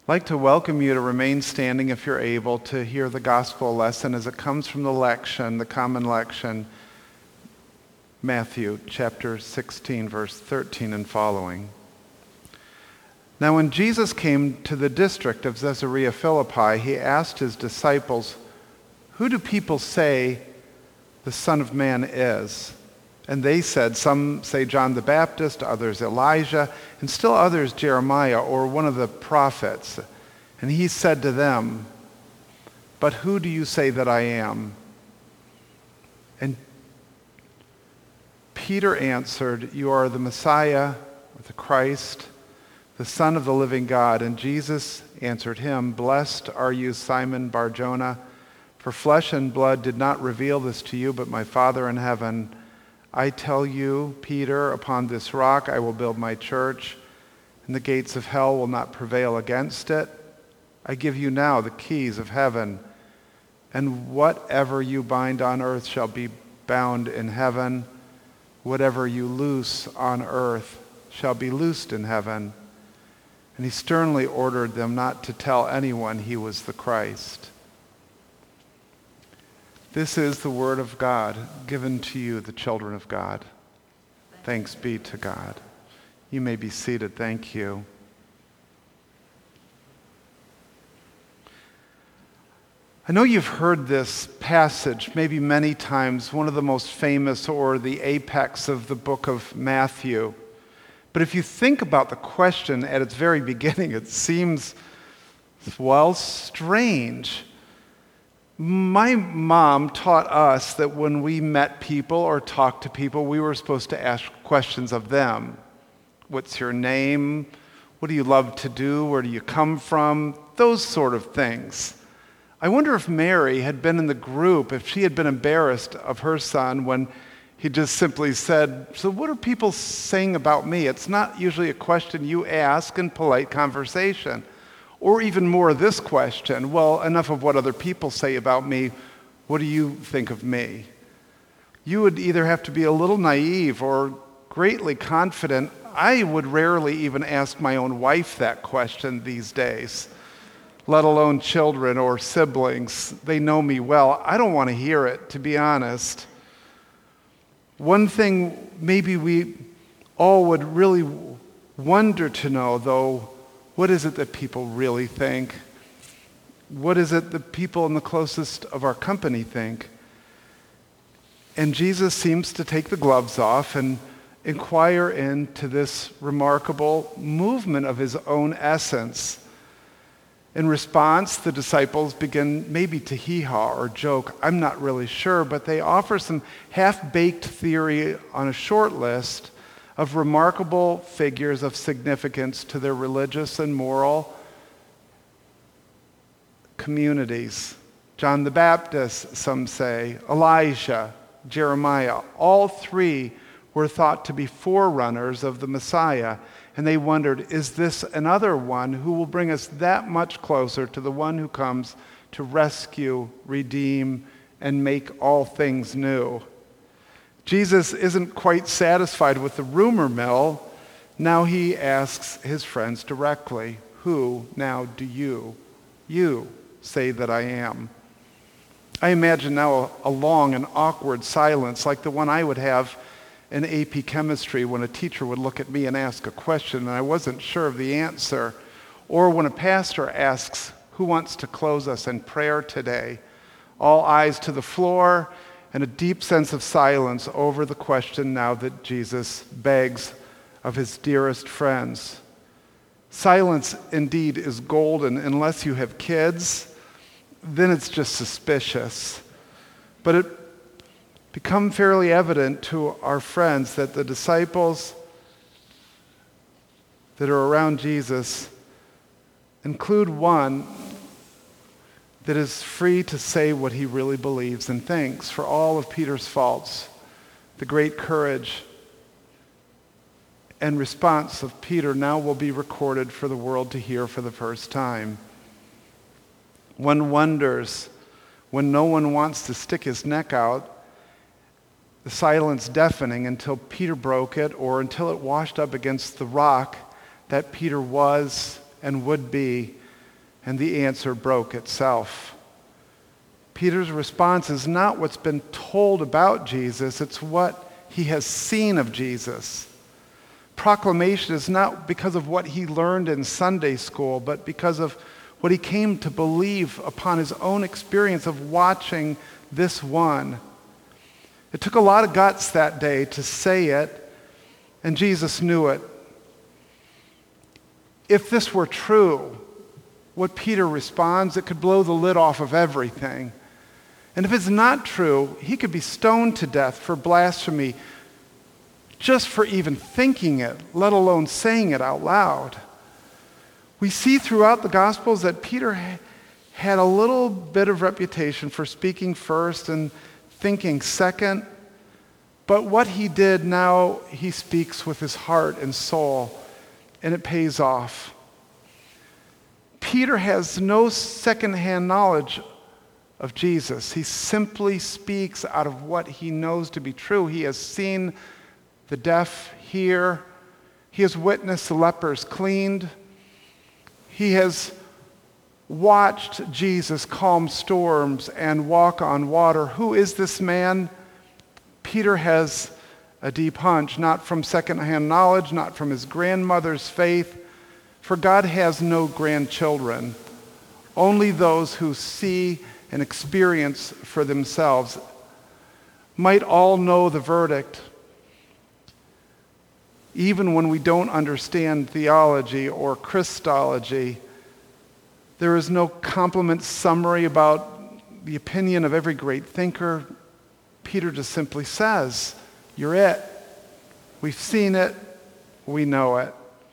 I'd like to welcome you to remain standing if you're able to hear the gospel lesson as it comes from the lection, the common lection, Matthew chapter 16, verse 13 and following. Now when Jesus came to the district of Caesarea Philippi, he asked his disciples, "Who do people say the Son of Man is?" And they said, "Some say John the Baptist, others Elijah, and still others Jeremiah or one of the prophets." And he said to them, "But who do you say that I am?" And Peter answered, "You are the Messiah, or the Christ, the Son of the living God." And Jesus answered him, "Blessed are you, Simon Bar-Jonah, for flesh and blood did not reveal this to you, but my Father in heaven. I tell you, Peter, upon this rock I will build my church, and the gates of hell will not prevail against it. I give you now the keys of heaven, and whatever you bind on earth shall be bound in heaven. Whatever you loose on earth shall be loosed in heaven." And he sternly ordered them not to tell anyone he was the Christ. This is the word of God given to you, the children of God. Thanks be to God. You may be seated. Thank you. I know you've heard this passage maybe many times, one of the most famous or the apex of the book of Matthew. But if you think about the question at its very beginning, it seems, well, strange. My mom taught us that when we met people or talked to people, we were supposed to ask questions of them. What's your name? What do you love to do? Where do you come from? Those sort of things. I wonder if Mary had been in the group, if she had been embarrassed of her son when he just simply said, "So what are people saying about me?" It's not usually a question you ask in polite conversation. Or even more this question, well, enough of what other people say about me, what do you think of me? You would either have to be a little naive or greatly confident. I would rarely even ask my own wife that question these days, let alone children or siblings. They know me well. I don't want to hear it, to be honest. One thing maybe we all would really wonder to know, though, what is it that people really think? What is it that people in the closest of our company think? And Jesus seems to take the gloves off and inquire into this remarkable movement of his own essence. In response, the disciples begin maybe to hee-haw or joke. I'm not really sure, but they offer some half-baked theory on a short list of remarkable figures of significance to their religious and moral communities. John the Baptist, some say, Elijah, Jeremiah, all three were thought to be forerunners of the Messiah, and they wondered, is this another one who will bring us that much closer to the one who comes to rescue, redeem, and make all things new? Jesus isn't quite satisfied with the rumor mill. Now he asks his friends directly, "Who now do you say that I am?" I imagine now a long and awkward silence like the one I would have in AP chemistry when a teacher would look at me and ask a question and I wasn't sure of the answer, or when a pastor asks, "Who wants to close us in prayer today?" All eyes to the floor, and a deep sense of silence over the question now that Jesus begs of his dearest friends. Silence indeed is golden unless you have kids, then it's just suspicious. But it become fairly evident to our friends that the disciples that are around Jesus include one that is free to say what he really believes and thinks. For all of Peter's faults, the great courage and response of Peter now will be recorded for the world to hear for the first time. One wonders, when no one wants to stick his neck out, the silence deafening until Peter broke it or until it washed up against the rock that Peter was and would be, And the answer broke itself. Peter's response is not what's been told about Jesus, it's what he has seen of Jesus. Proclamation is not because of what he learned in Sunday school, but because of what he came to believe upon his own experience of watching this one. It took a lot of guts that day to say it, and Jesus knew it. If this were true, what Peter responds, it could blow the lid off of everything. And if it's not true, he could be stoned to death for blasphemy just for even thinking it, let alone saying it out loud. We see throughout the Gospels that Peter had a little bit of reputation for speaking first and thinking second, but what he did now, he speaks with his heart and soul, and it pays off. Peter has no secondhand knowledge of Jesus. He simply speaks out of what he knows to be true. He has seen the deaf hear. He has witnessed the lepers cleaned. He has watched Jesus calm storms and walk on water. Who is this man? Peter has a deep hunch, not from secondhand knowledge, not from his grandmother's faith, for God has no grandchildren, only those who see and experience for themselves. Might all know the verdict, even when we don't understand theology or Christology. There is no compliment summary about the opinion of every great thinker. Peter just simply says, "You're it. We've seen it. We know it."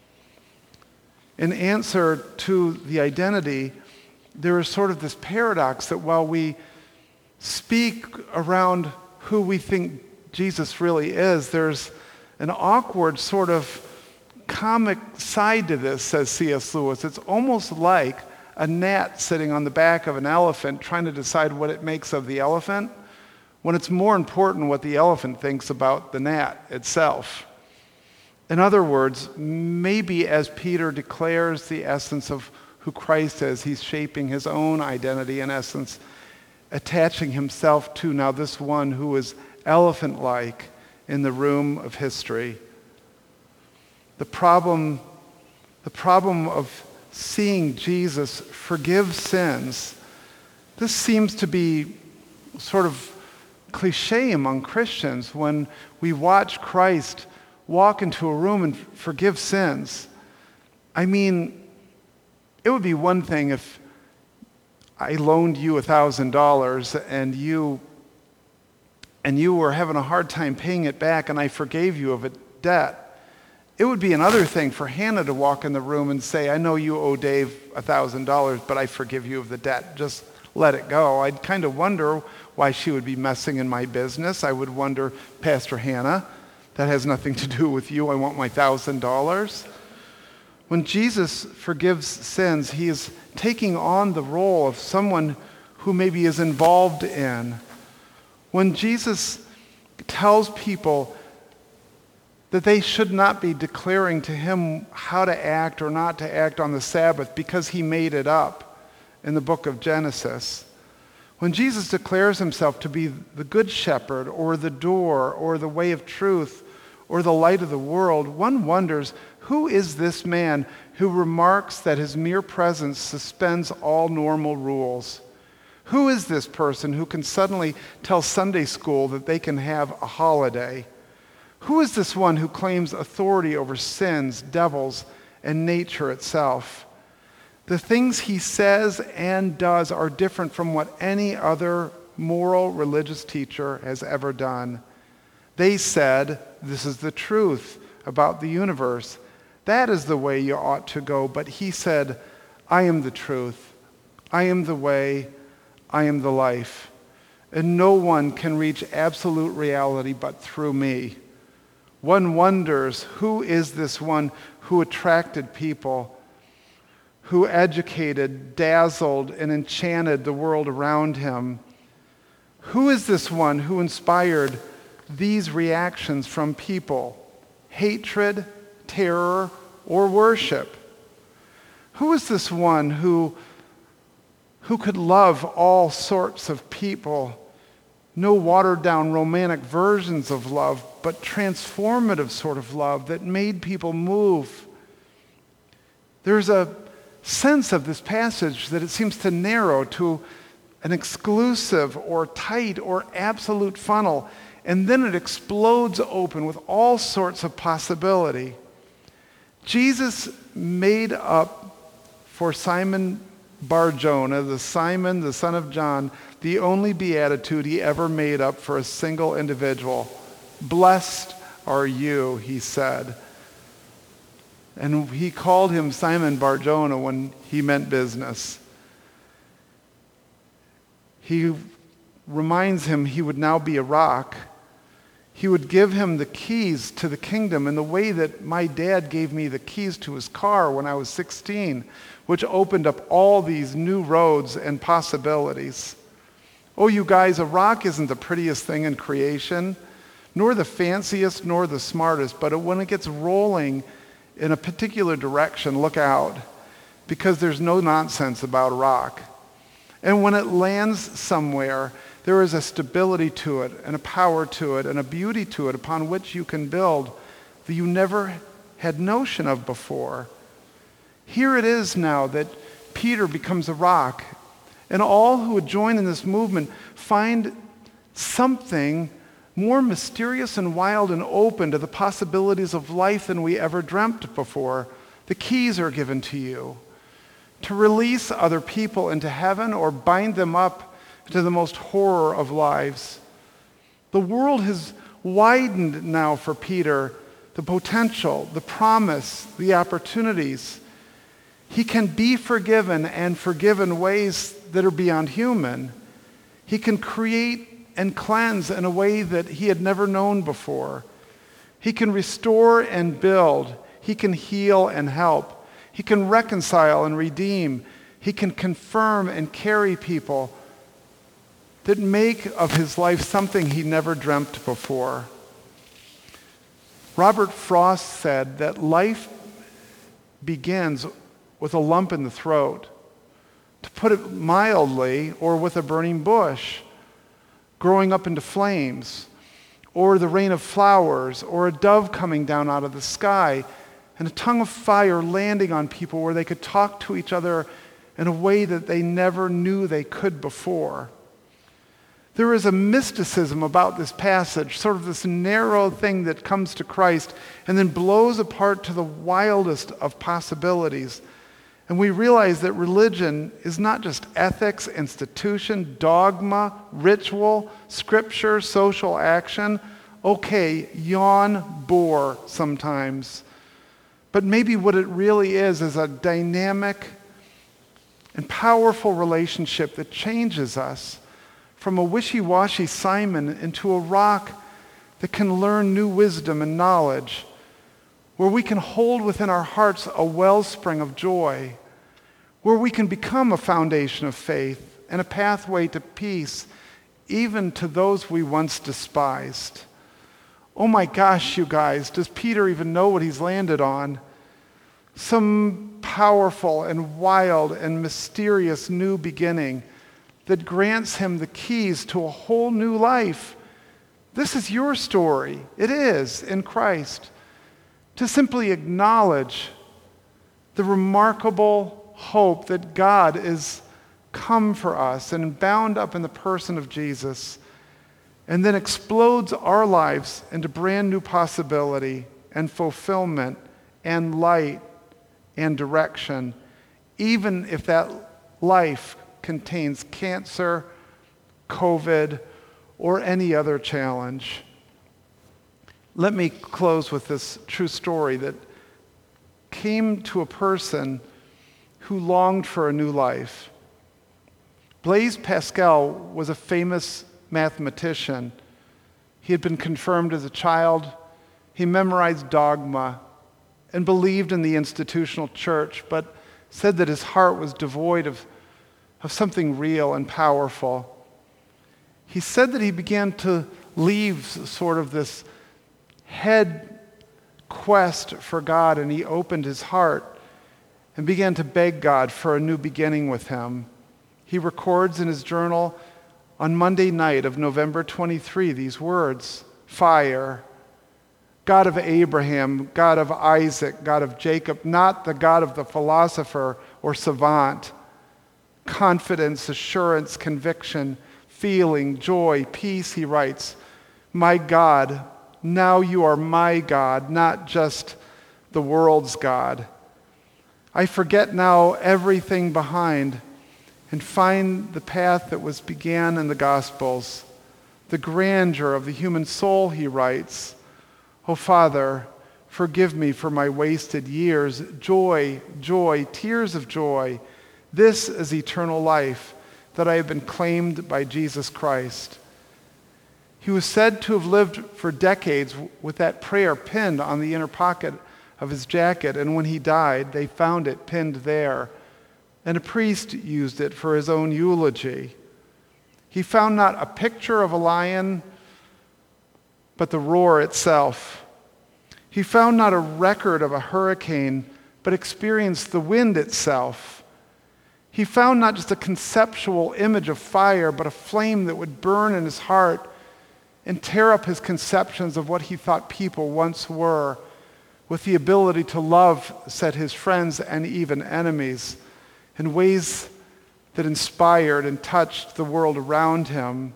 In answer to the identity, there is sort of this paradox that while we speak around who we think Jesus really is, there's an awkward sort of comic side to this, says C.S. Lewis. It's almost like a gnat sitting on the back of an elephant trying to decide what it makes of the elephant, when it's more important what the elephant thinks about the gnat itself. In other words, maybe as Peter declares the essence of who Christ is, he's shaping his own identity in essence, attaching himself to now this one who is elephant-like in the room of history. The problem of seeing Jesus forgive sins, this seems to be sort of cliche among Christians when we watch Christ walk into a room and forgive sins. I mean, it would be one thing if I loaned you $1,000 and you were having a hard time paying it back and I forgave you of a debt. It would be another thing for Hannah to walk in the room and say, "I know you owe Dave $1,000, but I forgive you of the debt. Just let it go." I'd kind of wonder why she would be messing in my business. I would wonder, "Pastor Hannah, that has nothing to do with you. I want my $1,000. When Jesus forgives sins, he is taking on the role of someone who maybe is involved in. When Jesus tells people that they should not be declaring to him how to act or not to act on the Sabbath because he made it up in the book of Genesis. When Jesus declares himself to be the good shepherd or the door or the way of truth or the light of the world, one wonders, who is this man who remarks that his mere presence suspends all normal rules? Who is this person who can suddenly tell Sunday school that they can have a holiday? Who is this one who claims authority over sins, devils, and nature itself? The things he says and does are different from what any other moral religious teacher has ever done. They said, "This is the truth about the universe. That is the way you ought to go." But he said, "I am the truth. I am the way. I am the life. And no one can reach absolute reality but through me." One wonders, who is this one who attracted people, who educated, dazzled, and enchanted the world around him? Who is this one who inspired these reactions from people? Hatred, terror, or worship? Who is this one who who could love all sorts of people. No watered-down romantic versions of love, but transformative sort of love that made people move. There's a sense of this passage that it seems to narrow to an exclusive or tight or absolute funnel, and then it explodes open with all sorts of possibility. Jesus made up for Simon Bar-Jonah, the Simon, the son of John, the only beatitude he ever made up for a single individual. Blessed are you, he said. And he called him Simon Bar-Jonah when he meant business. He reminds him he would now be a rock. He would give him the keys to the kingdom in the way that my dad gave me the keys to his car when I was 16, which opened up all these new roads and possibilities. Oh, you guys, a rock isn't the prettiest thing in creation, nor the fanciest, nor the smartest, but when it gets rolling in a particular direction, look out, because there's no nonsense about a rock. And when it lands somewhere, there is a stability to it, and a power to it, and a beauty to it upon which you can build that you never had notion of before. Here it is now that Peter becomes a rock, and all who would join in this movement find something more mysterious and wild and open to the possibilities of life than we ever dreamt before. The keys are given to you to release other people into heaven or bind them up to the most horror of lives. The world has widened now for Peter, the potential, the promise, the opportunities. He can be forgiven and forgive in ways that are beyond human. He can create and cleanse in a way that he had never known before. He can restore and build. He can heal and help. He can reconcile and redeem. He can confirm and carry people that make of his life something he never dreamt before. Robert Frost said that life begins with a lump in the throat, to put it mildly, or with a burning bush growing up into flames, or the rain of flowers, or a dove coming down out of the sky, and a tongue of fire landing on people where they could talk to each other in a way that they never knew they could before. There is a mysticism about this passage, sort of this narrow thing that comes to Christ and then blows apart to the wildest of possibilities. And we realize that religion is not just ethics, institution, dogma, ritual, scripture, social action. Okay, yawn, bore sometimes. But maybe what it really is a dynamic and powerful relationship that changes us from a wishy-washy Simon into a rock that can learn new wisdom and knowledge, where we can hold within our hearts a wellspring of joy, where we can become a foundation of faith and a pathway to peace, even to those we once despised. Oh my gosh, you guys, does Peter even know what he's landed on? Some powerful and wild and mysterious new beginning that grants him the keys to a whole new life. This is your story. It is, in Christ. To simply acknowledge the remarkable hope that God is come for us and bound up in the person of Jesus, and then explodes our lives into brand new possibility and fulfillment and light and direction, even if that life contains cancer, COVID, or any other challenge. Let me close with this true story that came to a person who longed for a new life. Blaise Pascal was a famous mathematician. He had been confirmed as a child. He memorized dogma and believed in the institutional church, but said that his heart was devoid of something real and powerful. He said that he began to leave sort of this head quest for God, and he opened his heart and began to beg God for a new beginning with him. He records in his journal on Monday night of November 23 these words, fire, God of Abraham, God of Isaac, God of Jacob, not the God of the philosopher or savant. Confidence, assurance, conviction, feeling, joy, peace, he writes. My God, now you are my God, not just the world's God. I forget now everything behind and find the path that was began in the Gospels, the grandeur of the human soul, he writes. Oh, Father, forgive me for my wasted years. Joy, joy, tears of joy. This is eternal life, that I have been claimed by Jesus Christ. He was said to have lived for decades with that prayer pinned on the inner pocket of his jacket, and when he died, they found it pinned there, and a priest used it for his own eulogy. He found not a picture of a lion, but the roar itself. He found not a record of a hurricane, but experienced the wind itself. He found not just a conceptual image of fire, but a flame that would burn in his heart and tear up his conceptions of what he thought people once were, with the ability to love, said his friends and even enemies, in ways that inspired and touched the world around him.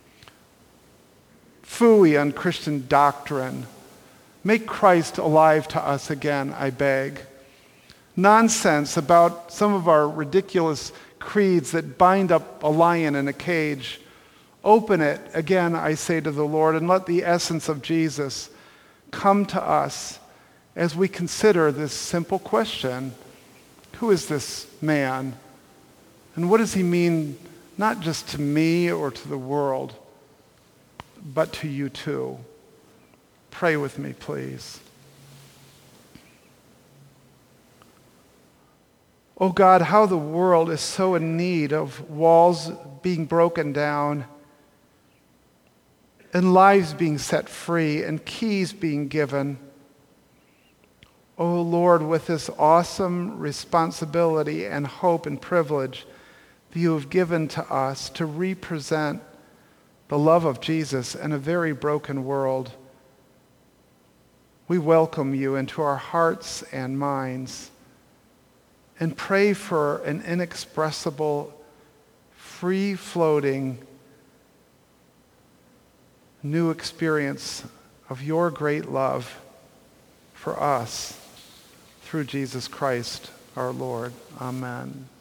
Phooey on Christian doctrine. Make Christ alive to us again, I beg. Nonsense about some of our ridiculous creeds that bind up a lion in a cage. Open it, again, I say to the Lord, and let the essence of Jesus come to us as we consider this simple question: who is this man? And what does he mean, not just to me or to the world, but to you too? Pray with me, please. Oh God, how the world is so in need of walls being broken down and lives being set free and keys being given. Oh Lord, with this awesome responsibility and hope and privilege that you have given to us to represent the love of Jesus in a very broken world, we welcome you into our hearts and minds and pray for an inexpressible, free-floating, new experience of your great love for us through Jesus Christ our Lord. Amen.